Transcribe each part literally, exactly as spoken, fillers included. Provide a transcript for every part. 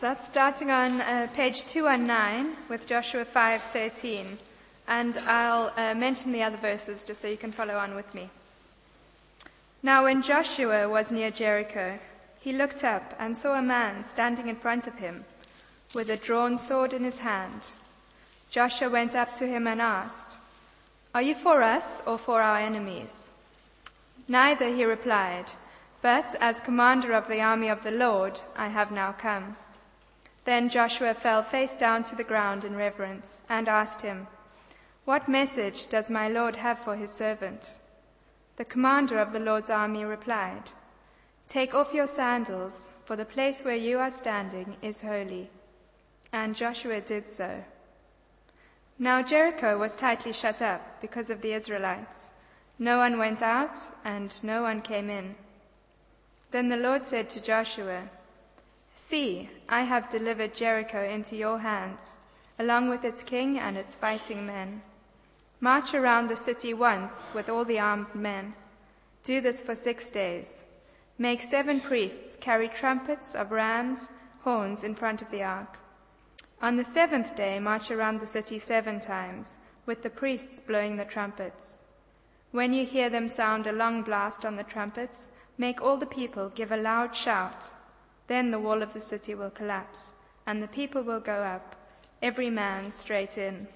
That's starting on uh, page two nineteen with Joshua five thirteen. And I'll uh, mention the other verses just so you can follow on with me. Now when Joshua was near Jericho, he looked up and saw a man standing in front of him with a drawn sword in his hand. Joshua went up to him and asked, "Are you for us or for our enemies?" "Neither," he replied, "but as commander of the army of the Lord, I have now come." Then Joshua fell face down to the ground in reverence and asked him, "What message does my Lord have for his servant?" The commander of the Lord's army replied, "Take off your sandals, for the place where you are standing is holy." And Joshua did so. Now Jericho was tightly shut up because of the Israelites. No one went out and no one came in. Then the Lord said to Joshua, "See, I have delivered Jericho into your hands, along with its king and its fighting men. March around the city once with all the armed men. Do this for six days. Make seven priests carry trumpets of rams' horns in front of the ark. On the seventh day, march around the city seven times, with the priests blowing the trumpets. When you hear them sound a long blast on the trumpets, make all the people give a loud shout. Then the wall of the city will collapse, and the people will go up, every man straight in."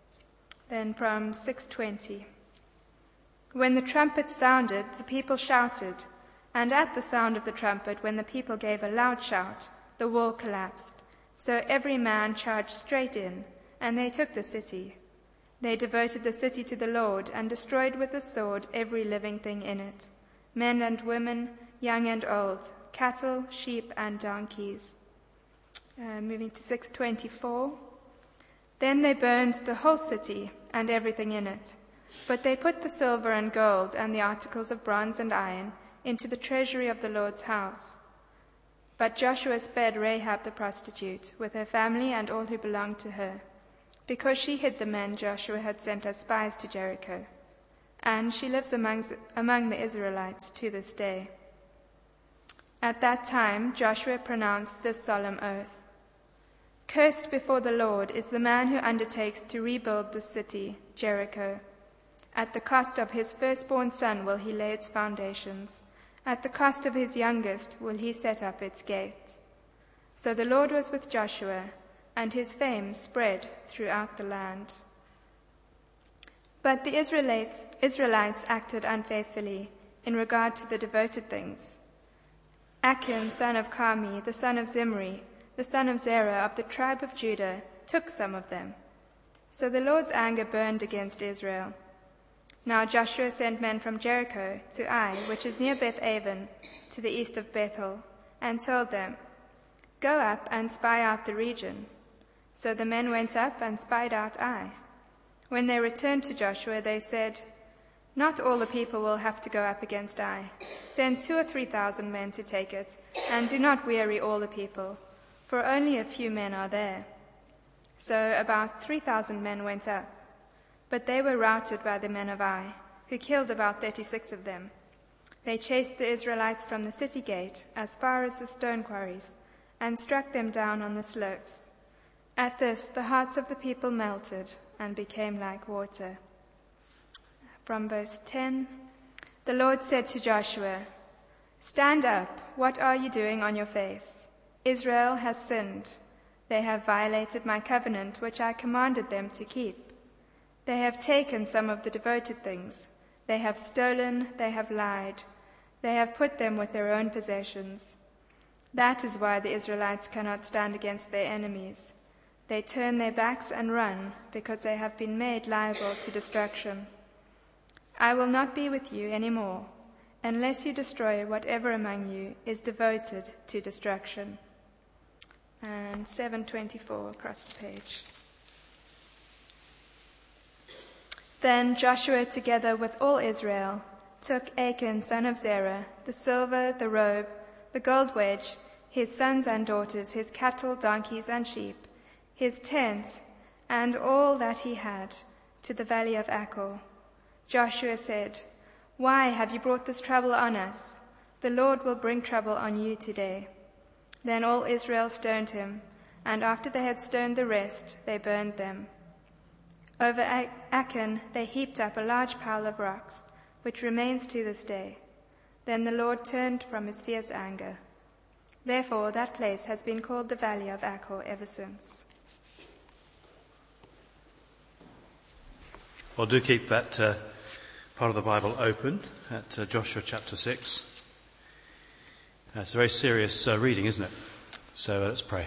Then from six twenty. When the trumpet sounded, the people shouted, and at the sound of the trumpet, when the people gave a loud shout, the wall collapsed. So every man charged straight in, and they took the city. They devoted the city to the Lord and destroyed with the sword every living thing in it, men and women, young and old, cattle, sheep, and donkeys. Uh, moving to six twenty-four. Then they burned the whole city and everything in it, but they put the silver and gold and the articles of bronze and iron into the treasury of the Lord's house. But Joshua spared Rahab the prostitute, with her family and all who belonged to her, because she hid the men Joshua had sent as spies to Jericho, and she lives among, among the Israelites to this day. At that time Joshua pronounced this solemn oath: "Cursed before the Lord is the man who undertakes to rebuild the city, Jericho. At the cost of his firstborn son will he lay its foundations. At the cost of his youngest will he set up its gates." So the Lord was with Joshua, and his fame spread throughout the land. But the Israelites, Israelites acted unfaithfully in regard to the devoted things. Achan, son of Carmi, the son of Zimri, the son of Zerah of the tribe of Judah, took some of them. So the Lord's anger burned against Israel. Now Joshua sent men from Jericho to Ai, which is near Beth-aven, to the east of Bethel, and told them, "Go up and spy out the region." So the men went up and spied out Ai. When they returned to Joshua, they said, "Not all the people will have to go up against Ai. Send two or three thousand men to take it, and do not weary all the people, for only a few men are there." So about three thousand men went up. But they were routed by the men of Ai, who killed about thirty-six of them. They chased the Israelites from the city gate as far as the stone quarries, and struck them down on the slopes. At this the hearts of the people melted and became like water. From verse ten, the Lord said to Joshua, "Stand up, what are you doing on your face? Israel has sinned. They have violated my covenant which I commanded them to keep. They have taken some of the devoted things. They have stolen, they have lied. They have put them with their own possessions. That is why the Israelites cannot stand against their enemies. They turn their backs and run, because they have been made liable to destruction. I will not be with you any more, unless you destroy whatever among you is devoted to destruction." And seven twenty-four across the page. Then Joshua, together with all Israel, took Achan, son of Zerah, the silver, the robe, the gold wedge, his sons and daughters, his cattle, donkeys, and sheep, his tents, and all that he had, to the valley of Achor. Joshua said, "Why have you brought this trouble on us? The Lord will bring trouble on you today." Then all Israel stoned him, and after they had stoned the rest, they burned them. Over Achan they heaped up a large pile of rocks, which remains to this day. Then the Lord turned from his fierce anger. Therefore that place has been called the Valley of Achor ever since. Well, do keep that uh, part of the Bible open at uh, Joshua chapter six. Uh, it's a very serious uh, reading, isn't it? So uh, let's pray.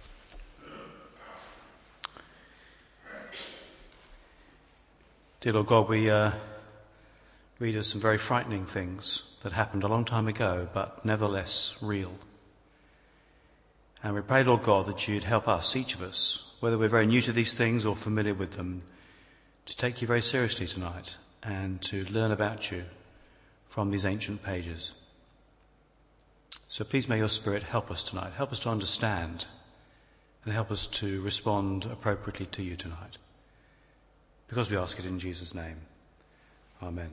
Dear Lord God, we uh, read of some very frightening things that happened a long time ago, but nevertheless real. And we pray, Lord God, that you'd help us, each of us, whether we're very new to these things or familiar with them, to take you very seriously tonight and to learn about you from these ancient pages. So please may your Spirit help us tonight, help us to understand and help us to respond appropriately to you tonight. Because we ask it in Jesus' name. Amen.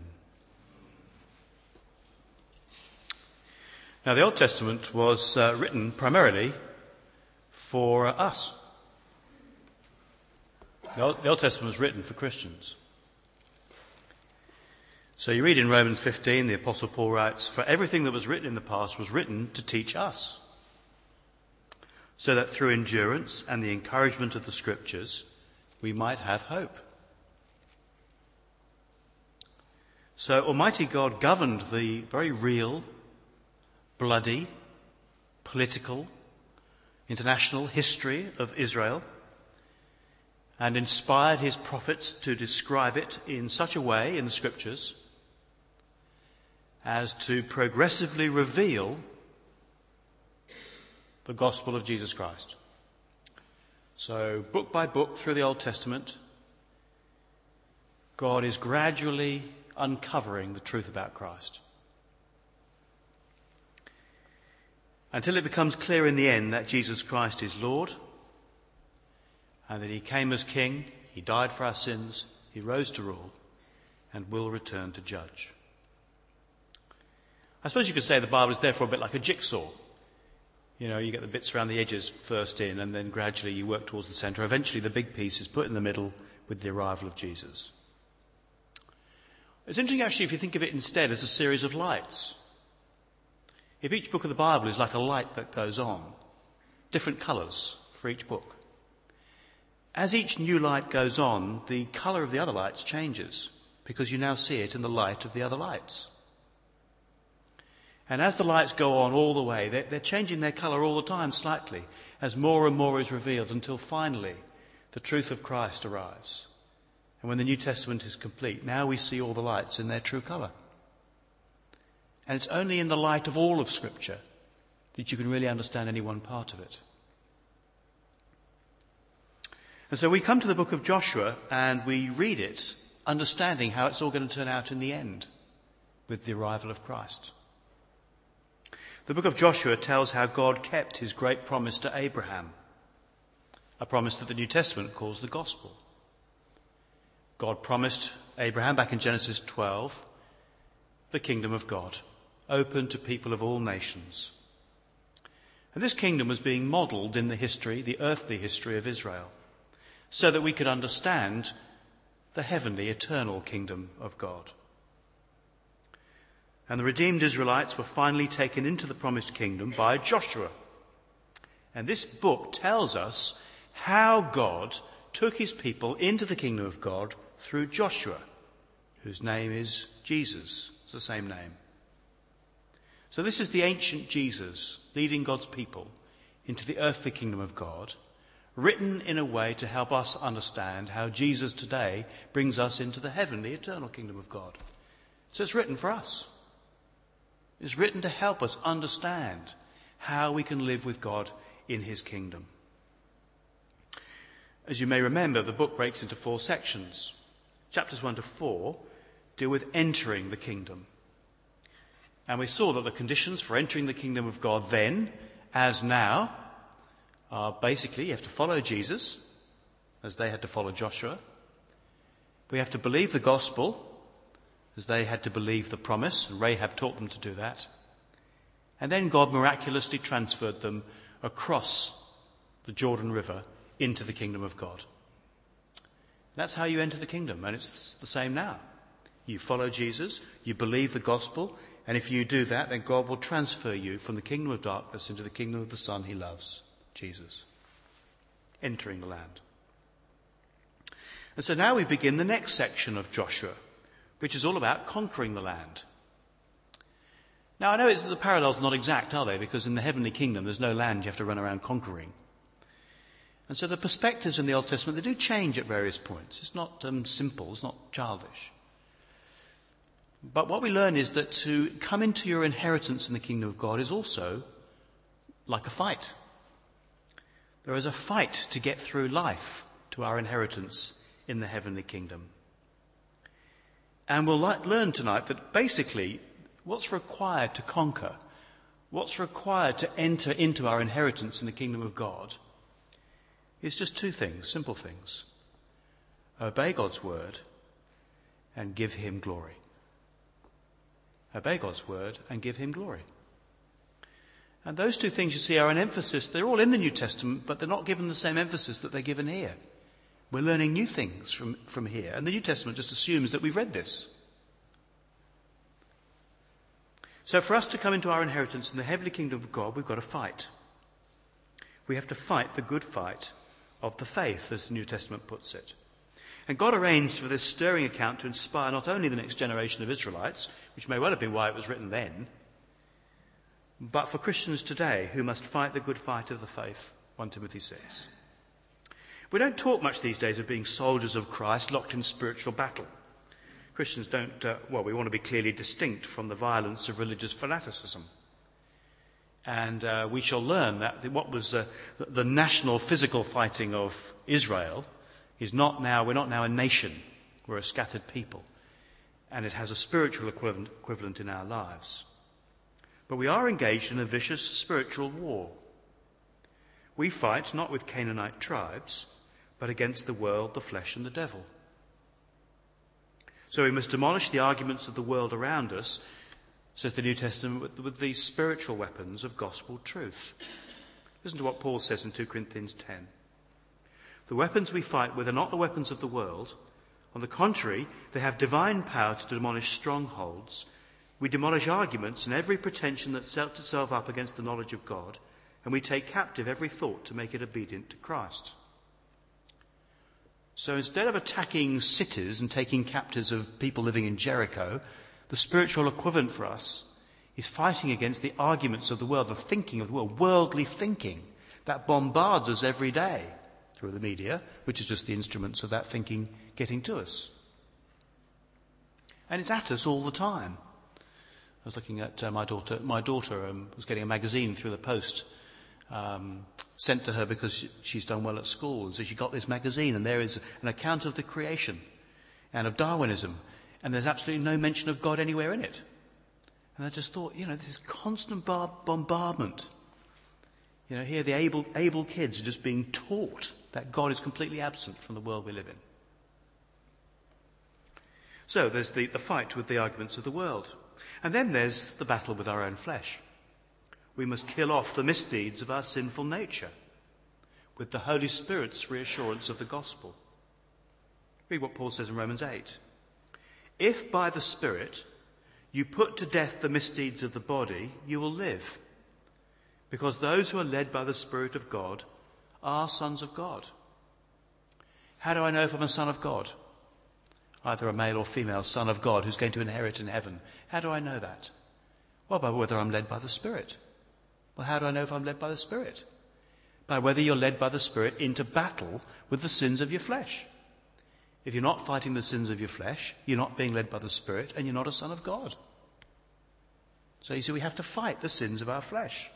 Now, the Old Testament was uh, written primarily for uh, us. The Old, the Old Testament was written for Christians. So you read in Romans fifteen, the Apostle Paul writes, "For everything that was written in the past was written to teach us, so that through endurance and the encouragement of the Scriptures we might have hope." So Almighty God governed the very real, bloody, political, international history of Israel and inspired his prophets to describe it in such a way in the Scriptures as to progressively reveal the gospel of Jesus Christ. So book by book through the Old Testament, God is gradually uncovering the truth about Christ, until it becomes clear in the end that Jesus Christ is Lord and that he came as King, he died for our sins, he rose to rule and will return to judge. I suppose you could say the Bible is therefore a bit like a jigsaw. You know, you get the bits around the edges first in and then gradually you work towards the centre. Eventually the big piece is put in the middle with the arrival of Jesus. It's interesting actually if you think of it instead as a series of lights. If each book of the Bible is like a light that goes on, different colours for each book. As each new light goes on, the colour of the other lights changes because you now see it in the light of the other lights. And as the lights go on all the way, they're, they're changing their colour all the time slightly as more and more is revealed until finally the truth of Christ arrives. And when the New Testament is complete, now we see all the lights in their true colour. And it's only in the light of all of Scripture that you can really understand any one part of it. And so we come to the book of Joshua and we read it, understanding how it's all going to turn out in the end with the arrival of Christ. The book of Joshua tells how God kept his great promise to Abraham, a promise that the New Testament calls the gospel. God promised Abraham back in Genesis twelve the kingdom of God, open to people of all nations. And this kingdom was being modelled in the history, the earthly history of Israel, so that we could understand the heavenly, eternal kingdom of God. And the redeemed Israelites were finally taken into the promised kingdom by Joshua. And this book tells us how God took his people into the kingdom of God through Joshua, whose name is Jesus. It's the same name. So this is the ancient Jesus leading God's people into the earthly kingdom of God, written in a way to help us understand how Jesus today brings us into the heavenly, eternal kingdom of God. So it's written for us. It's written to help us understand how we can live with God in his kingdom. As you may remember, the book breaks into four sections. Chapters one to four deal with entering the kingdom. And we saw that the conditions for entering the kingdom of God then, as now, are basically you have to follow Jesus, as they had to follow Joshua. We have to believe the gospel, as they had to believe the promise, and Rahab taught them to do that. And then God miraculously transferred them across the Jordan River into the kingdom of God. That's how you enter the kingdom, and it's the same now. You follow Jesus, you believe the gospel, and if you do that, then God will transfer you from the kingdom of darkness into the kingdom of the Son he loves, Jesus, entering the land. And so now we begin the next section of Joshua, which is all about conquering the land. Now I know it's, the parallels are not exact, are they? Because in the heavenly kingdom there's no land you have to run around conquering. And so the perspectives in the Old Testament, they do change at various points. It's not um, simple, it's not childish. But what we learn is that to come into your inheritance in the kingdom of God is also like a fight. There is a fight to get through life to our inheritance in the heavenly kingdom. And we'll learn tonight that basically what's required to conquer, what's required to enter into our inheritance in the kingdom of God is just two things, simple things. Obey God's word and give him glory. Obey God's word and give him glory. And those two things you see are an emphasis. They're all in the New Testament, but they're not given the same emphasis that they're given here. We're learning new things from, from here. And the New Testament just assumes that we've read this. So for us to come into our inheritance in the heavenly kingdom of God, we've got to fight. We have to fight the good fight of the faith, as the New Testament puts it. And God arranged for this stirring account to inspire not only the next generation of Israelites, which may well have been why it was written then, but for Christians today who must fight the good fight of the faith, First Timothy six. We don't talk much these days of being soldiers of Christ locked in spiritual battle. Christians don't, uh, well, we want to be clearly distinct from the violence of religious fanaticism. And uh, we shall learn that what was uh, the national physical fighting of Israel is not now, we're not now a nation, we're a scattered people. And it has a spiritual equivalent, equivalent in our lives. But we are engaged in a vicious spiritual war. We fight not with Canaanite tribes, but against the world, the flesh and the devil. So we must demolish the arguments of the world around us, says the New Testament, with, with the spiritual weapons of gospel truth. Listen to what Paul says in Second Corinthians ten. The weapons we fight with are not the weapons of the world. On the contrary, they have divine power to demolish strongholds. We demolish arguments and every pretension that sets itself up against the knowledge of God, and we take captive every thought to make it obedient to Christ. So instead of attacking cities and taking captives of people living in Jericho, the spiritual equivalent for us is fighting against the arguments of the world, the thinking of the world, worldly thinking that bombards us every day through the media, which is just the instruments of that thinking getting to us. And it's at us all the time. I was looking at uh, my daughter. My daughter um, was getting a magazine through the post um, sent to her because she, she's done well at school. And so she got this magazine, and there is an account of the creation and of Darwinism. And there's absolutely no mention of God anywhere in it. And I just thought, you know, this is constant bar- bombardment. You know, here the able, able kids are just being taught that God is completely absent from the world we live in. So there's the, the fight with the arguments of the world. And then there's the battle with our own flesh. We must kill off the misdeeds of our sinful nature with the Holy Spirit's reassurance of the gospel. Read what Paul says in Romans eight. If by the Spirit you put to death the misdeeds of the body, you will live. Because those who are led by the Spirit of God are sons of God. How do I know if I'm a son of God? Either a male or female son of God who's going to inherit in heaven. How do I know that? Well, by whether I'm led by the Spirit. Well, how do I know if I'm led by the Spirit? By whether you're led by the Spirit into battle with the sins of your flesh. If you're not fighting the sins of your flesh, you're not being led by the Spirit, and you're not a son of God. So you see, we have to fight the sins of our flesh.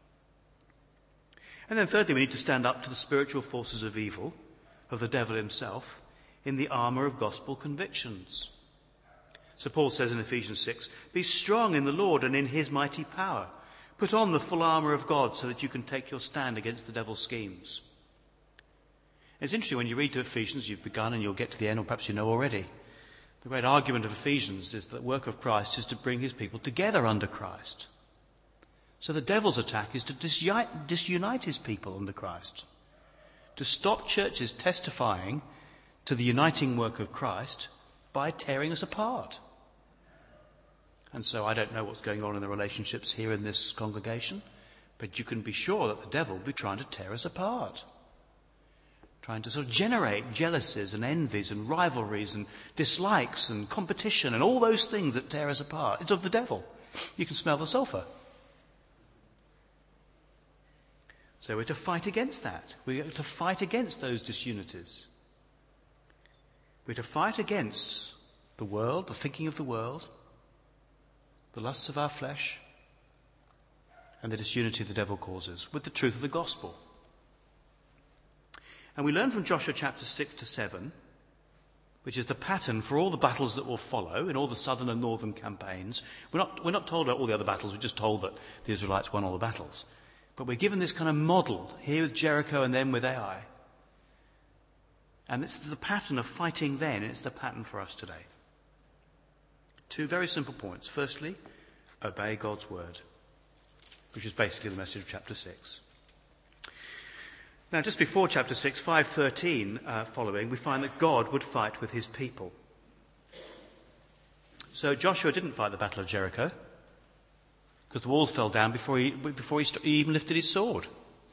And then thirdly, we need to stand up to the spiritual forces of evil, of the devil himself, in the armour of gospel convictions. So Paul says in Ephesians six, be strong in the Lord and in his mighty power. Put on the full armour of God so that you can take your stand against the devil's schemes. It's interesting when you read to Ephesians, you've begun and you'll get to the end, or perhaps you know already. The great argument of Ephesians is that the work of Christ is to bring his people together under Christ. So the devil's attack is to disunite, disunite his people under Christ, to stop churches testifying to the uniting work of Christ by tearing us apart. And so I don't know what's going on in the relationships here in this congregation, but you can be sure that the devil will be trying to tear us apart, trying to sort of generate jealousies and envies and rivalries and dislikes and competition and all those things that tear us apart. It's of the devil. You can smell the sulphur. So we're to fight against that. We're to fight against those disunities. We're to fight against the world, the thinking of the world, the lusts of our flesh, and the disunity the devil causes, with the truth of the gospel. And we learn from Joshua chapter six to seven, which is the pattern for all the battles that will follow in all the southern and northern campaigns. We're not, we're not told about all the other battles, we're just told that the Israelites won all the battles. But we're given this kind of model here with Jericho and then with Ai. And it's the pattern of fighting then, it's the pattern for us today. Two very simple points. Firstly, obey God's word, which is basically the message of chapter six. Now, just before chapter six, five thirteen uh, following, we find that God would fight with his people. So Joshua didn't fight the battle of Jericho, because the walls fell down before he, before he, st- he even lifted his sword.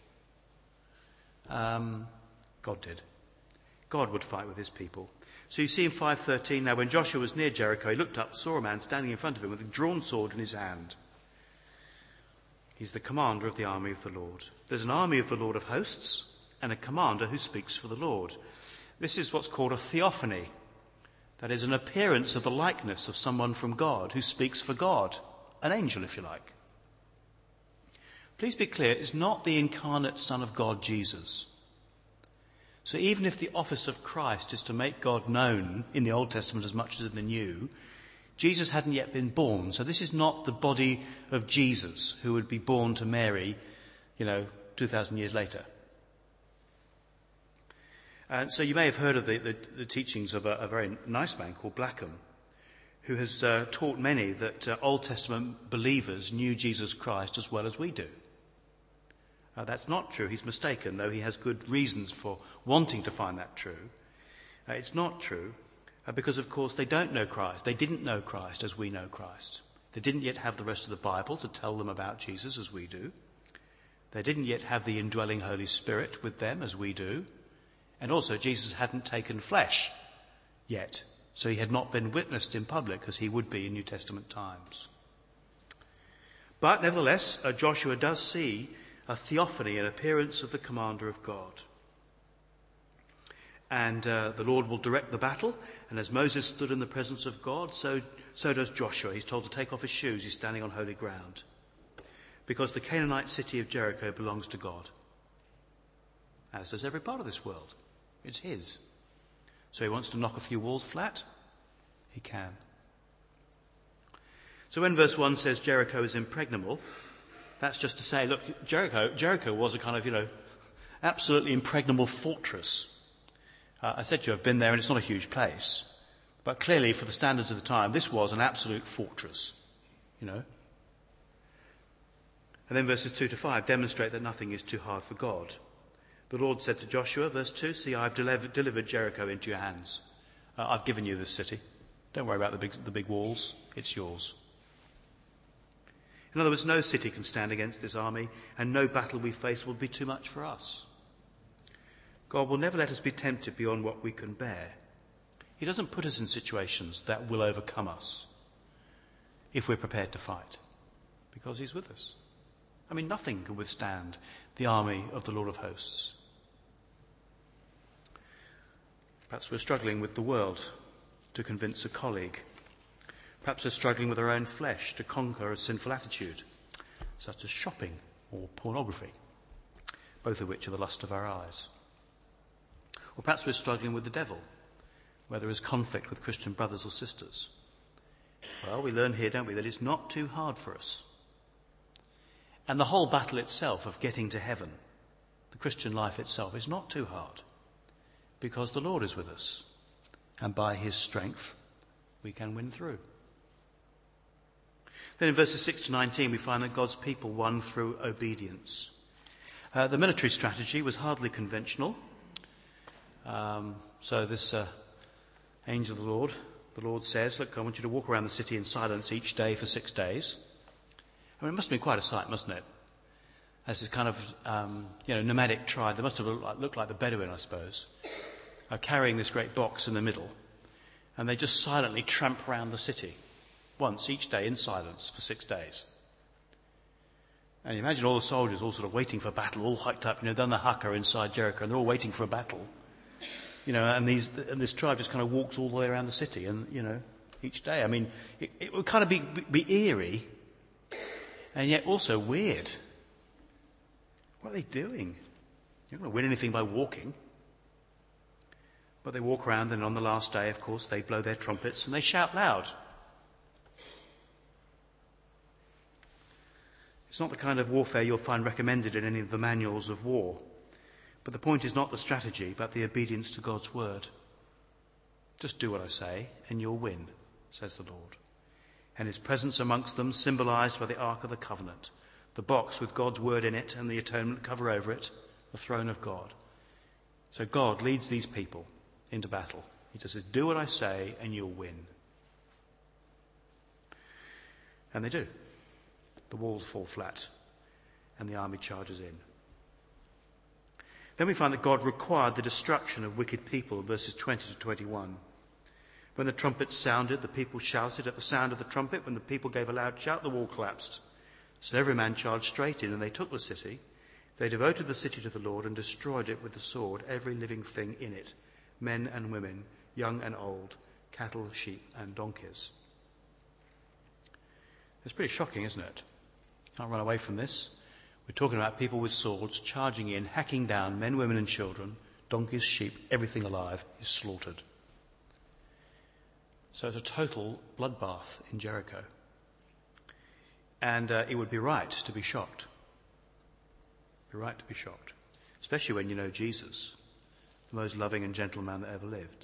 Um, God did. God would fight with his people. So you see in five thirteen, now when Joshua was near Jericho, he looked up, saw a man standing in front of him with a drawn sword in his hand. He's the commander of the army of the Lord. There's an army of the Lord of hosts and a commander who speaks for the Lord. This is what's called a theophany. That is an appearance of the likeness of someone from God who speaks for God. An angel, if you like. Please be clear, it's not the incarnate Son of God, Jesus. So even if the office of Christ is to make God known in the Old Testament as much as in the New, Jesus hadn't yet been born. So this is not the body of Jesus who would be born to Mary, you know, two thousand years later. And so you may have heard of the, the, the teachings of a, a very nice man called Blackham, who has uh, taught many that uh, Old Testament believers knew Jesus Christ as well as we do. Uh, that's not true. He's mistaken, though he has good reasons for wanting to find that true. Uh, it's not true uh, because, of course, they don't know Christ. They didn't know Christ as we know Christ. They didn't yet have the rest of the Bible to tell them about Jesus as we do. They didn't yet have the indwelling Holy Spirit with them as we do. And also, Jesus hadn't taken flesh yet. So he had not been witnessed in public as he would be in New Testament times. But nevertheless, uh, Joshua does see a theophany, an appearance of the commander of God. And uh, the Lord will direct the battle. And as Moses stood in the presence of God, so, so does Joshua. He's told to take off his shoes. He's standing on holy ground. Because the Canaanite city of Jericho belongs to God. As does every part of this world. It's his. So he wants to knock a few walls flat? He can. So when verse one says Jericho is impregnable, that's just to say, look, Jericho, Jericho was a kind of, you know, absolutely impregnable fortress. Uh, I said to you, I've been there and it's not a huge place. But clearly, for the standards of the time, this was an absolute fortress, you know. And then verses two to five demonstrate that nothing is too hard for God. The Lord said to Joshua, verse two, see, I've delivered, delivered Jericho into your hands. Uh, I've given you this city. Don't worry about the big, the big walls. It's yours. In other words, no city can stand against this army, and no battle we face will be too much for us. God will never let us be tempted beyond what we can bear. He doesn't put us in situations that will overcome us if we're prepared to fight, because he's with us. I mean, nothing can withstand the army of the Lord of hosts. Perhaps we're struggling with the world to convince a colleague. Perhaps we're struggling with our own flesh to conquer a sinful attitude, such as shopping or pornography, both of which are the lust of our eyes. Or perhaps we're struggling with the devil, where there is conflict with Christian brothers or sisters. Well, we learn here, don't we, that it's not too hard for us. And the whole battle itself of getting to heaven, the Christian life itself, is not too hard, because the Lord is with us, and by his strength we can win through. Then in verses six to nineteen, we find that God's people won through obedience. Uh, the military strategy was hardly conventional. Um, so this uh, angel of the Lord, the Lord says, look, I want you to walk around the city in silence each day for six days. I mean, it must have been quite a sight, mustn't it? As this kind of, um, you know, nomadic tribe, they must have looked like, looked like the Bedouin, I suppose, uh, carrying this great box in the middle. And they just silently tramp around the city once each day in silence for six days. And you imagine all the soldiers all sort of waiting for battle, all hiked up, you know, done the haka inside Jericho, and they're all waiting for a battle. You know, and these and this tribe just kind of walks all the way around the city, and, you know, each day. I mean, it, it would kind of be, be eerie, and yet also weird. What are they doing? You're not going to win anything by walking. But they walk around, and on the last day, of course, they blow their trumpets and they shout loud. It's not the kind of warfare you'll find recommended in any of the manuals of war. But the point is not the strategy, but the obedience to God's word. Just do what I say, and you'll win, says the Lord. And his presence amongst them, symbolized by the Ark of the Covenant, the box with God's word in it and the atonement cover over it, the throne of God. So God leads these people into battle. He just says, do what I say, and you'll win. And they do. The walls fall flat, and the army charges in. Then we find that God required the destruction of wicked people, verses twenty to twenty-one. When the trumpet sounded, the people shouted. At the sound of the trumpet, when the people gave a loud shout, the wall collapsed. So every man charged straight in, and they took the city. They devoted the city to the Lord and destroyed it with the sword, every living thing in it, men and women, young and old, cattle, sheep, and donkeys. It's pretty shocking, isn't it? Can't run away from this. We're talking about people with swords charging in, hacking down men, women and children, donkeys, sheep, everything alive is slaughtered. So it's a total bloodbath in Jericho. And uh, it would be right to be shocked. Be right to be shocked. Especially when you know Jesus, the most loving and gentle man that ever lived.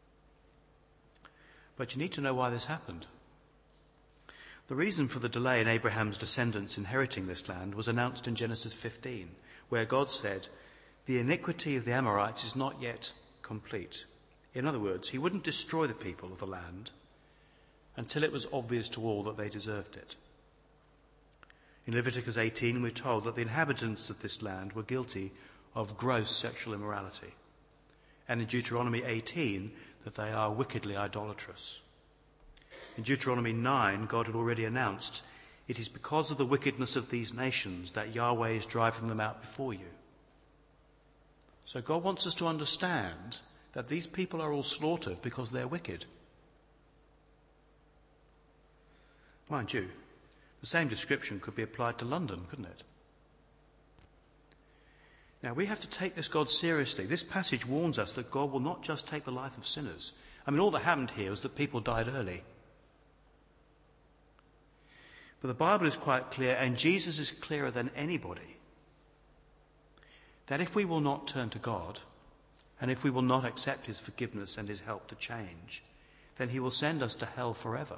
But you need to know why this happened. The reason for the delay in Abraham's descendants inheriting this land was announced in Genesis fifteen, where God said, the iniquity of the Amorites is not yet complete. In other words, he wouldn't destroy the people of the land until it was obvious to all that they deserved it. In Leviticus eighteen, we're told that the inhabitants of this land were guilty of gross sexual immorality. And in Deuteronomy eighteen, that they are wickedly idolatrous. In Deuteronomy nine, God had already announced, it is because of the wickedness of these nations that Yahweh is driving them out before you. So God wants us to understand that these people are all slaughtered because they're wicked. Mind you, the same description could be applied to London, couldn't it? Now, we have to take this God seriously. This passage warns us that God will not just take the life of sinners. I mean, all that happened here was that people died early. But the Bible is quite clear, and Jesus is clearer than anybody, that if we will not turn to God, and if we will not accept his forgiveness and his help to change, then he will send us to hell forever.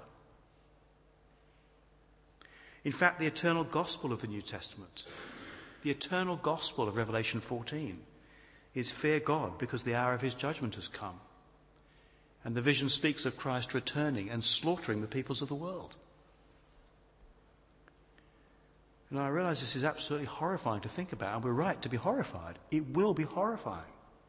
In fact, the eternal gospel of the New Testament, the eternal gospel of Revelation fourteen, is fear God because the hour of his judgment has come. And the vision speaks of Christ returning and slaughtering the peoples of the world. And I realise this is absolutely horrifying to think about, and we're right to be horrified. It will be horrifying.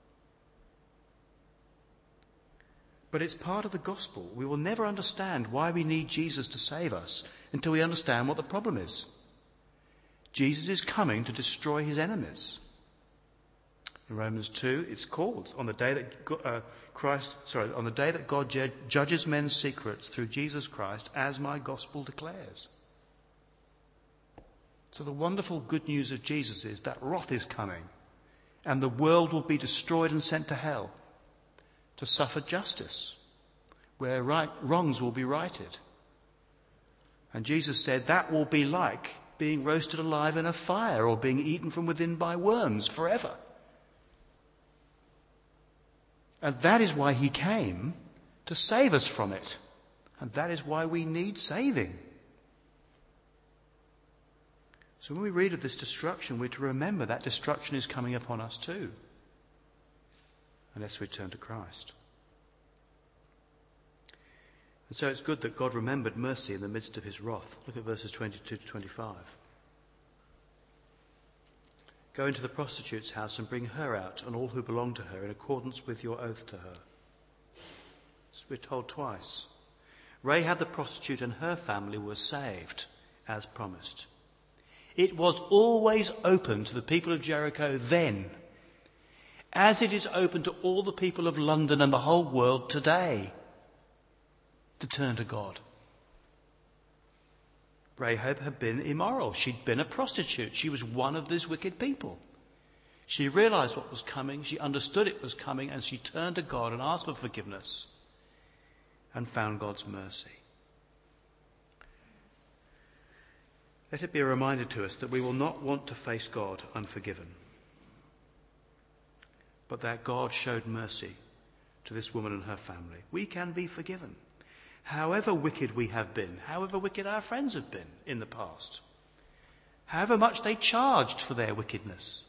But it's part of the gospel. We will never understand why we need Jesus to save us until we understand what the problem is. Jesus is coming to destroy his enemies. In Romans two, it's called on the day that God, uh, Christ, sorry, on the day that God ju- judges men's secrets through Jesus Christ, as my gospel declares. So the wonderful good news of Jesus is that wrath is coming, and the world will be destroyed and sent to hell to suffer justice, where right, wrongs will be righted. And Jesus said that will be like being roasted alive in a fire or being eaten from within by worms forever. And that is why he came, to save us from it. And that is why we need saving. So when we read of this destruction, we're to remember that destruction is coming upon us too, unless we turn to Christ. And so it's good that God remembered mercy in the midst of his wrath. Look at verses twenty-two to twenty-five. Go into the prostitute's house and bring her out and all who belong to her in accordance with your oath to her. So we're told twice. Rahab the prostitute and her family were saved, as promised. It was always open to the people of Jericho then, as it is open to all the people of London and the whole world today, to turn to God. Rahab had been immoral. She'd been a prostitute. She was one of these wicked people. She realized what was coming. She understood it was coming, and she turned to God and asked for forgiveness and found God's mercy. Let it be a reminder to us that we will not want to face God unforgiven, but that God showed mercy to this woman and her family. We can be forgiven. However wicked we have been, however wicked our friends have been in the past, however much they charged for their wickedness,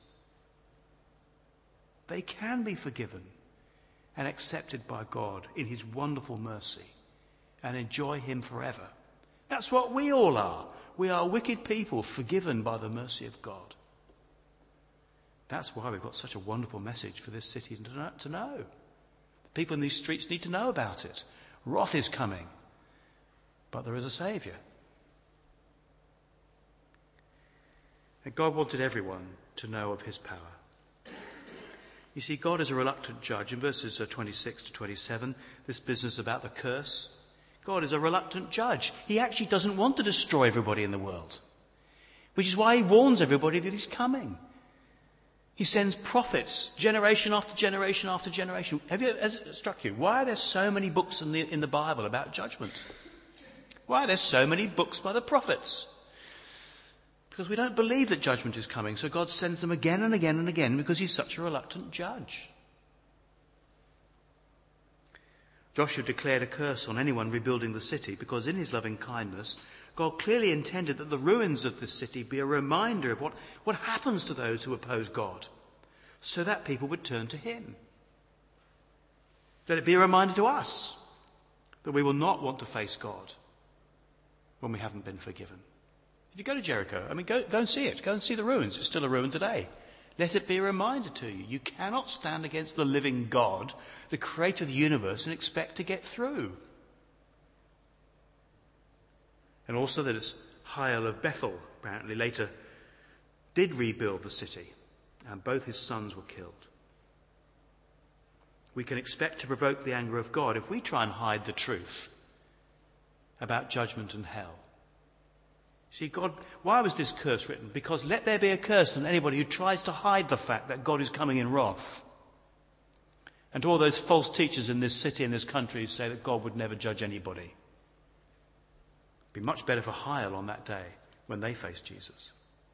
they can be forgiven and accepted by God in his wonderful mercy and enjoy him forever. That's what we all are. We are wicked people forgiven by the mercy of God. That's why we've got such a wonderful message for this city to know. People in these streets need to know about it. Wrath is coming, but there is a Saviour. And God wanted everyone to know of his power. You see, God is a reluctant judge. In verses twenty-six to twenty-seven, this business about the curse, God is a reluctant judge. He actually doesn't want to destroy everybody in the world, which is why he warns everybody that he's coming. He sends prophets, generation after generation after generation. Have you, has it struck you? Why are there so many books in the, in the Bible about judgment? Why are there so many books by the prophets? Because we don't believe that judgment is coming, so God sends them again and again and again because he's such a reluctant judge. Joshua declared a curse on anyone rebuilding the city because in his loving kindness, God clearly intended that the ruins of the city be a reminder of what, what happens to those who oppose God, so that people would turn to him. Let it be a reminder to us that we will not want to face God when we haven't been forgiven. If you go to Jericho, I mean, go, go and see it. Go and see the ruins. It's still a ruin today. Let it be a reminder to you. You cannot stand against the living God, the creator of the universe, and expect to get through. And also that it's Hiel of Bethel, apparently later, did rebuild the city, and both his sons were killed. We can expect to provoke the anger of God if we try and hide the truth about judgment and hell. See, God, why was this curse written? Because let there be a curse on anybody who tries to hide the fact that God is coming in wrath. And to all those false teachers in this city and this country who say that God would never judge anybody. Be much better for Hiel on that day when they face Jesus.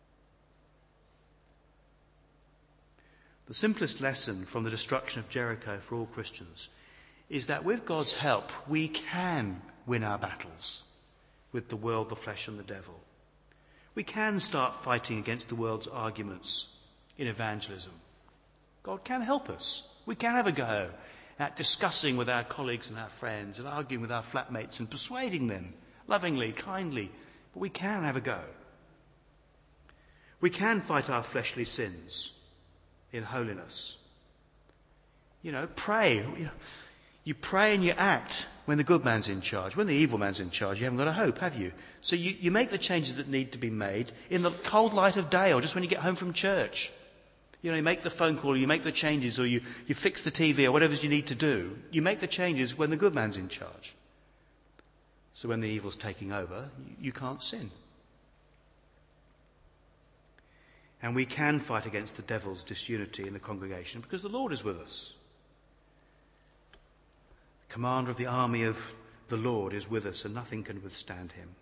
The simplest lesson from the destruction of Jericho for all Christians is that with God's help we can win our battles with the world, the flesh and the devil. We can start fighting against the world's arguments in evangelism. God can help us. We can have a go at discussing with our colleagues and our friends and arguing with our flatmates and persuading them lovingly, kindly, but we can have a go. We can fight our fleshly sins in holiness. You know, pray. You know, you pray and you act when the good man's in charge. When the evil man's in charge, you haven't got a hope, have you? So you, you make the changes that need to be made in the cold light of day or just when you get home from church. You know, you make the phone call, or you make the changes, or you, you fix the T V or whatever you need to do. You make the changes when the good man's in charge. So when the evil's taking over, you can't sin. And we can fight against the devil's disunity in the congregation because the Lord is with us. The commander of the army of the Lord is with us and nothing can withstand him.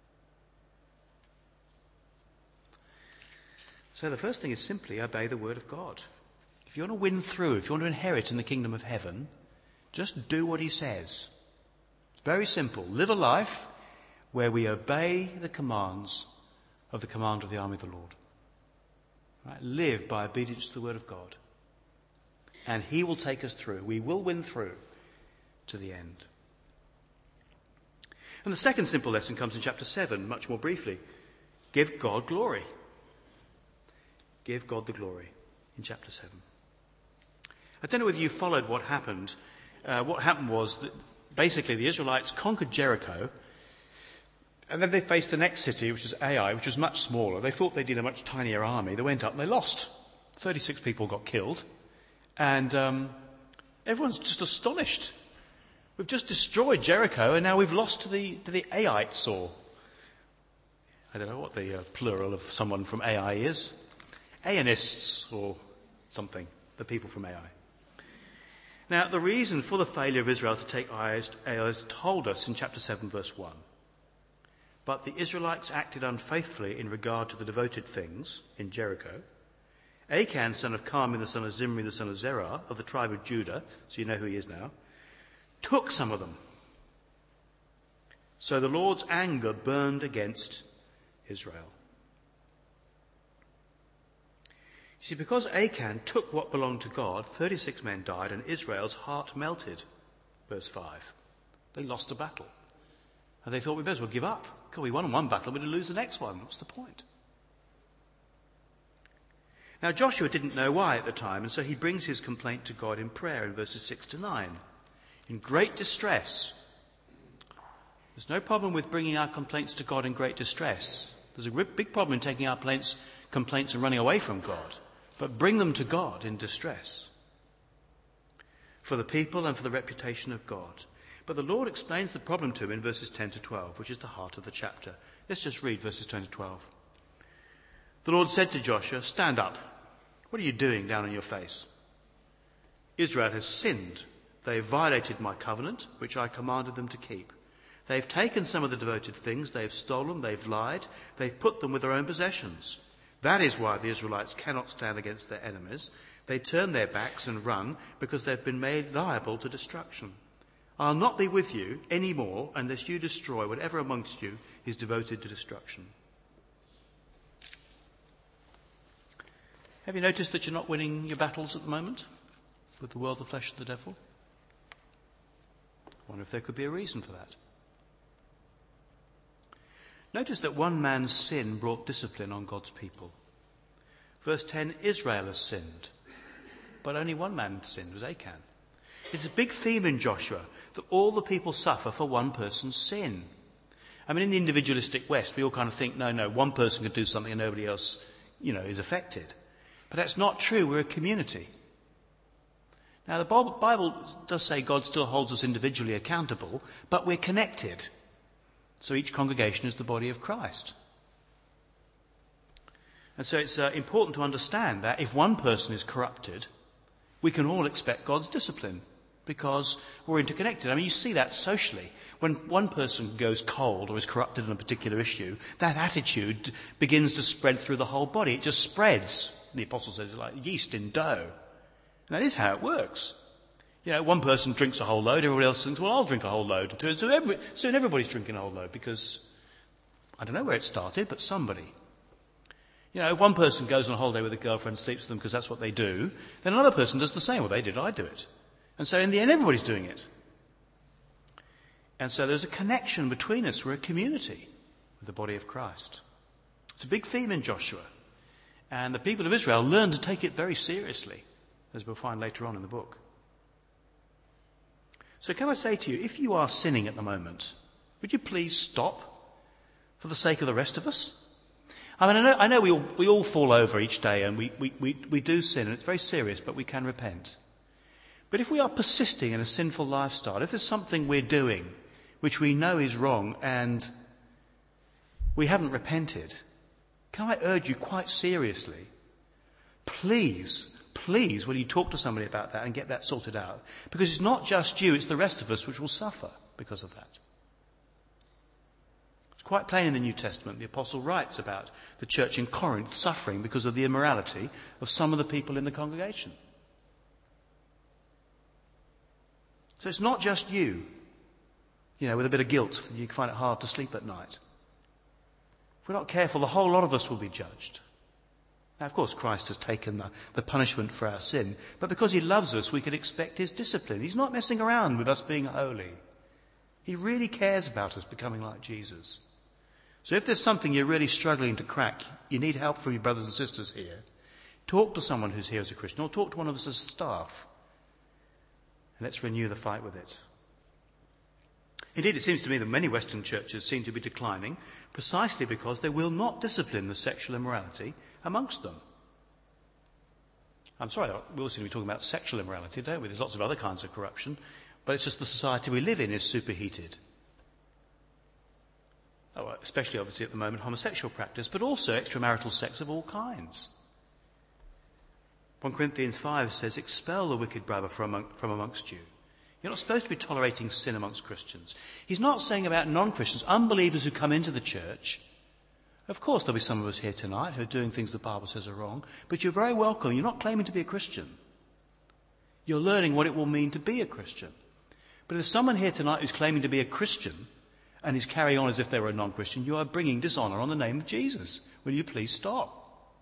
So the first thing is simply obey the word of God. If you want to win through, if you want to inherit in the kingdom of heaven, just do what he says. Very simple. Live a life where we obey the commands of the commander of the army of the Lord. Right? Live by obedience to the word of God. And he will take us through. We will win through to the end. And the second simple lesson comes in chapter seven, much more briefly. Give God glory. Give God the glory in chapter seven. I don't know whether you followed what happened. Uh, what happened was that basically the Israelites conquered Jericho, and then they faced the next city, which is Ai, which was much smaller. They thought they did a much tinier army. They went up and they lost. thirty-six people got killed. And um, everyone's just astonished. We've just destroyed Jericho, and now we've lost to the to the Aites, or I don't know what the uh, plural of someone from Ai is. Aenists, or something, the people from Ai. Now, the reason for the failure of Israel to take Ai is, is told us in chapter seven, verse one. But the Israelites acted unfaithfully in regard to the devoted things in Jericho. Achan, son of Carmi, the son of Zimri, the son of Zerah, of the tribe of Judah, so you know who he is now, took some of them. So the Lord's anger burned against Israel. You see, because Achan took what belonged to God, thirty-six men died and Israel's heart melted. Verse five. They lost a battle. And they thought, we may as well give up. God, we won one battle, we're going to lose the next one. What's the point? Now, Joshua didn't know why at the time, and so he brings his complaint to God in prayer in verses six to nine. In great distress. There's no problem with bringing our complaints to God in great distress. There's a big problem in taking our complaints and running away from God. But bring them to God in distress. For the people and for the reputation of God. But the Lord explains the problem to him in verses ten to twelve, which is the heart of the chapter. Let's just read verses ten to twelve. The Lord said to Joshua, stand up. What are you doing down on your face? Israel has sinned. They have violated my covenant, which I commanded them to keep. They have taken some of the devoted things. They have stolen. They have lied. They have put them with their own possessions. That is why the Israelites cannot stand against their enemies. They turn their backs and run because they've been made liable to destruction. I'll not be with you any more unless you destroy whatever amongst you is devoted to destruction. Have you noticed that you're not winning your battles at the moment with the world, the flesh, and the devil? I wonder if there could be a reason for that. Notice that one man's sin brought discipline on God's people. Verse ten, Israel has sinned, but only one man sinned, was Achan. It's a big theme in Joshua that all the people suffer for one person's sin. I mean, in the individualistic West, we all kind of think, no, no, one person can do something and nobody else, you know, is affected. But that's not true. We're a community. Now, the Bible does say God still holds us individually accountable, but we're connected. So each congregation is the body of Christ. And so it's uh, important to understand that if one person is corrupted, we can all expect God's discipline because we're interconnected. I mean, you see that socially. When one person goes cold or is corrupted on a particular issue, that attitude begins to spread through the whole body. It just spreads. The apostle says it's like yeast in dough. And that is how it works. You know, one person drinks a whole load, everybody else thinks, well, I'll drink a whole load. So every, soon everybody's drinking a whole load because, I don't know where it started, but somebody. You know, if one person goes on a holiday with a girlfriend and sleeps with them because that's what they do, then another person does the same. Well, they did, I do it. And so in the end, everybody's doing it. And so there's a connection between us. We're a community with the body of Christ. It's a big theme in Joshua. And the people of Israel learned to take it very seriously, as we'll find later on in the book. So can I say to you, if you are sinning at the moment, would you please stop for the sake of the rest of us? I mean, I know, I know we, all, we all fall over each day and we, we, we, we do sin, and it's very serious, but we can repent. But if we are persisting in a sinful lifestyle, if there's something we're doing which we know is wrong and we haven't repented, can I urge you quite seriously, please, please, will you talk to somebody about that and get that sorted out? Because it's not just you, it's the rest of us which will suffer because of that. It's quite plain in the New Testament. The apostle writes about the church in Corinth suffering because of the immorality of some of the people in the congregation. So it's not just you, you know, with a bit of guilt that you find it hard to sleep at night. If we're not careful, the whole lot of us will be judged. Now, of course, Christ has taken the, the punishment for our sin, but because he loves us, we can expect his discipline. He's not messing around with us being holy. He really cares about us becoming like Jesus. So if there's something you're really struggling to crack, you need help from your brothers and sisters here, talk to someone who's here as a Christian, or talk to one of us as staff, and let's renew the fight with it. Indeed, it seems to me that many Western churches seem to be declining precisely because they will not discipline the sexual immorality amongst them. I'm sorry, we all seem to be talking about sexual immorality, don't we? There's lots of other kinds of corruption, but it's just the society we live in is superheated. Oh, especially, obviously, at the moment, homosexual practice, but also extramarital sex of all kinds. First Corinthians five says, expel the wicked brother from, among, from amongst you. You're not supposed to be tolerating sin amongst Christians. He's not saying about non-Christians, unbelievers who come into the church. Of course, there'll be some of us here tonight who are doing things the Bible says are wrong, but you're very welcome. You're not claiming to be a Christian. You're learning what it will mean to be a Christian. But if there's someone here tonight who's claiming to be a Christian and is carrying on as if they were a non-Christian, you are bringing dishonour on the name of Jesus. Will you please stop?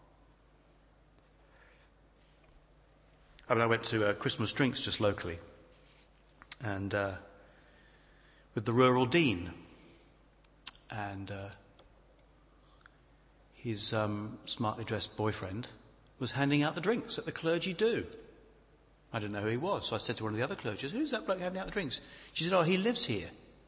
I mean, I went to uh, Christmas drinks just locally, and uh, with the rural dean, and uh, his um, smartly dressed boyfriend was handing out the drinks that the clergy do. I didn't know who he was, so I said to one of the other clergy, who's that bloke handing out the drinks? She said, oh, he lives here.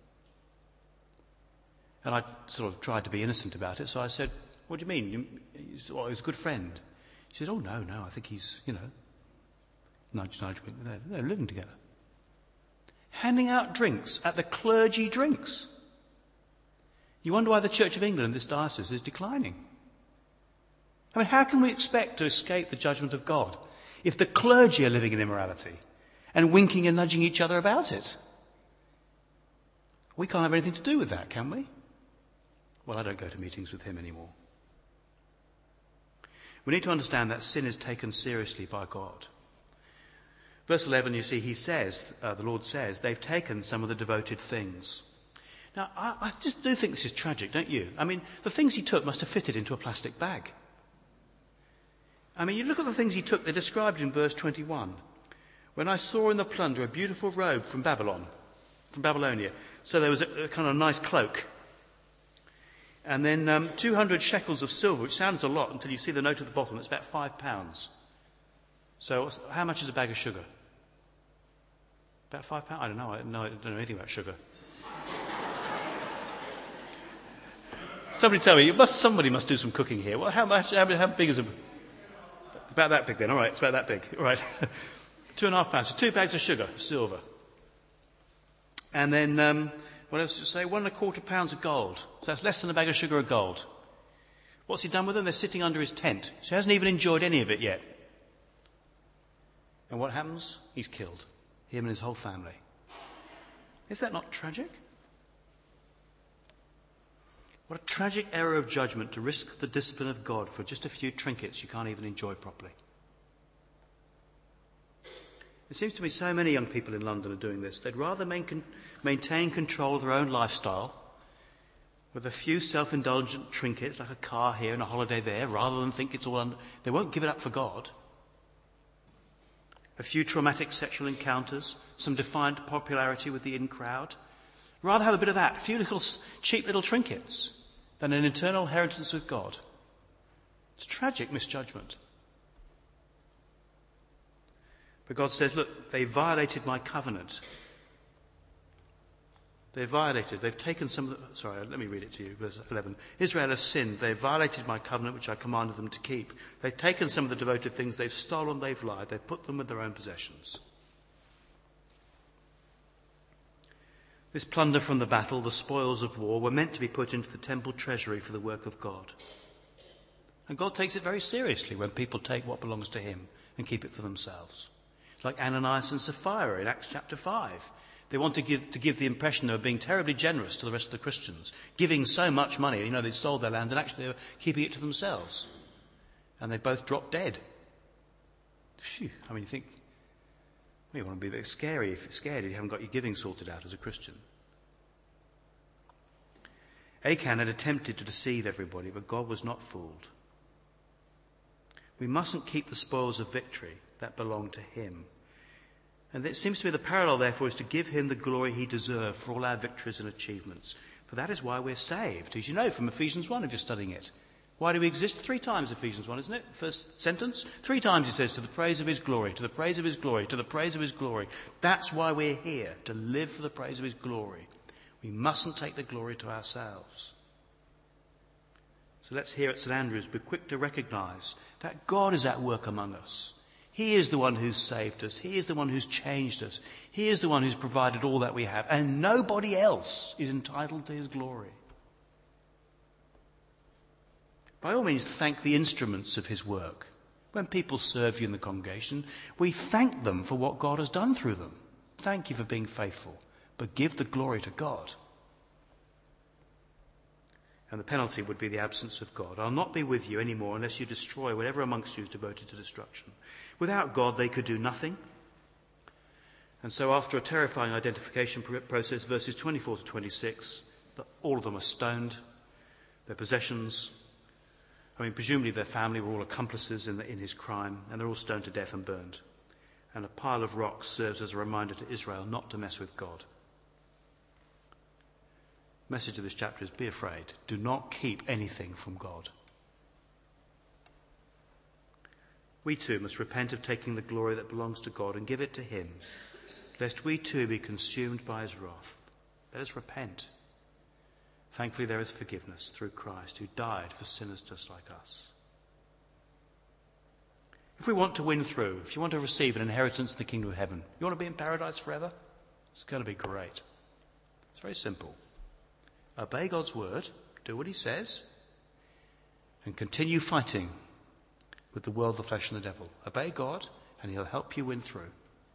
And I sort of tried to be innocent about it, so I said, what do you mean? You, well, he's a good friend. She said, oh, no, no, I think he's, you know, nudge, nudge, they're, they're living together. Handing out drinks at the clergy drinks. You wonder why the Church of England, this diocese, is declining. I mean, how can we expect to escape the judgment of God if the clergy are living in immorality and winking and nudging each other about it? We can't have anything to do with that, can we? Well, I don't go to meetings with him anymore. We need to understand that sin is taken seriously by God. Verse eleven, you see, he says, uh, the Lord says, they've taken some of the devoted things. Now, I, I just do think this is tragic, don't you? I mean, the things he took must have fitted into a plastic bag. I mean, you look at the things he took, they're described in verse twenty-one. When I saw in the plunder a beautiful robe from Babylon, from Babylonia. So there was a, a kind of nice cloak. And then um, two hundred shekels of silver, which sounds a lot until you see the note at the bottom. It's about five pounds. So how much is a bag of sugar? About five pounds? I don't know. I don't know, I don't know anything about sugar. Somebody tell me. Must, somebody must do some cooking here. Well, how much? How, how big is a... About that big then. All right, it's about that big. All right. Two and a half pounds. So two bags of sugar, silver. And then, um, what else did it say? One and a quarter pounds of gold. So that's less than a bag of sugar of gold. What's he done with them? They're sitting under his tent. So he hasn't even enjoyed any of it yet. And what happens? He's killed. Him and his whole family. Is that not tragic? What a tragic error of judgment to risk the discipline of God for just a few trinkets you can't even enjoy properly. It seems to me so many young people in London are doing this. They'd rather main, maintain control of their own lifestyle with a few self-indulgent trinkets like a car here and a holiday there, rather than think it's all under... They won't give it up for God. A few traumatic sexual encounters, some defiant popularity with the in crowd. Rather have a bit of that, a few little cheap little trinkets, than an eternal inheritance with God. It's tragic misjudgment. But God says, look, they violated my covenant. They violated, they've taken some of the... Sorry, let me read it to you, verse eleven. Israel has sinned, they violated my covenant which I commanded them to keep. They've taken some of the devoted things, they've stolen, they've lied, they've put them with their own possessions. This plunder from the battle, the spoils of war, were meant to be put into the temple treasury for the work of God. And God takes it very seriously when people take what belongs to him and keep it for themselves. It's like Ananias and Sapphira in Acts chapter five. They want to give, to give the impression they were being terribly generous to the rest of the Christians, giving so much money, you know, they'd sold their land, and actually they were keeping it to themselves. And they both dropped dead. Phew, I mean, you think, well, you want to be a bit scary if you're scared if you haven't got your giving sorted out as a Christian. Achan had attempted to deceive everybody, but God was not fooled. We mustn't keep the spoils of victory that belong to him. And it seems to me the parallel, therefore, is to give him the glory he deserved for all our victories and achievements. For that is why we're saved, as you know from Ephesians one if you're studying it. Why do we exist? Three times Ephesians one, isn't it? First sentence. Three times he says, to the praise of his glory, to the praise of his glory, to the praise of his glory. That's why we're here, to live for the praise of his glory. We mustn't take the glory to ourselves. So let's here at St Andrews be quick to recognise that God is at work among us. He is the one who's saved us. He is the one who's changed us. He is the one who's provided all that we have. And nobody else is entitled to his glory. By all means, thank the instruments of his work. When people serve you in the congregation, we thank them for what God has done through them. Thank you for being faithful, but give the glory to God. And the penalty would be the absence of God. I'll not be with you anymore unless you destroy whatever amongst you is devoted to destruction. Without God, they could do nothing. And so after a terrifying identification process, verses twenty-four to twenty-six, all of them are stoned. Their possessions, I mean, presumably their family were all accomplices in, the, in his crime, and they're all stoned to death and burned. And a pile of rocks serves as a reminder to Israel not to mess with God. The message of this chapter is be afraid. Do not keep anything from God. We too must repent of taking the glory that belongs to God and give it to him, lest we too be consumed by his wrath. Let us repent. Thankfully there is forgiveness through Christ, who died for sinners just like us. If we want to win through, if you want to receive an inheritance in the kingdom of heaven, you want to be in paradise forever? It's going to be great. It's very simple. Obey God's word, do what he says, and continue fighting with the world, the flesh and the devil. Obey God and he'll help you win through.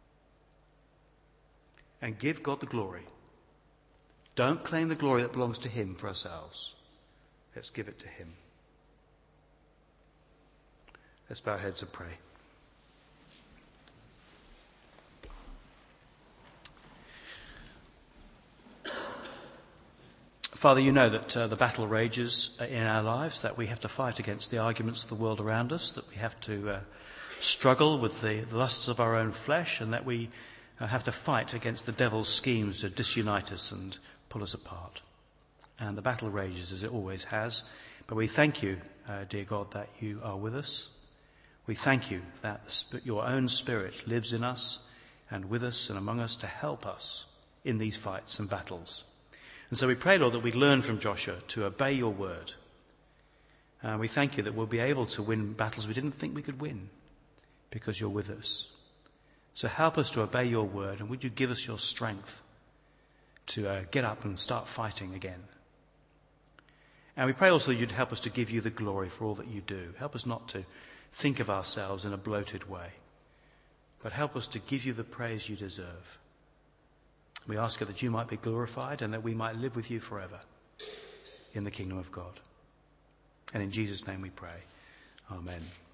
And give God the glory. Don't claim the glory that belongs to him for ourselves. Let's give it to him. Let's bow our heads and pray. Father, you know that uh, the battle rages in our lives, that we have to fight against the arguments of the world around us, that we have to uh, struggle with the, the lusts of our own flesh, and that we uh, have to fight against the devil's schemes to disunite us and pull us apart. And the battle rages as it always has. But we thank you, uh, dear God, that you are with us. We thank you that the Sp- your own Spirit lives in us and with us and among us to help us in these fights and battles. And so we pray, Lord, that we learn from Joshua to obey your word. And we thank you that we'll be able to win battles we didn't think we could win because you're with us. So help us to obey your word, and would you give us your strength to uh, get up and start fighting again. And we pray also you'd help us to give you the glory for all that you do. Help us not to think of ourselves in a bloated way, but help us to give you the praise you deserve. We ask that you might be glorified and that we might live with you forever in the kingdom of God. And in Jesus' name we pray. Amen.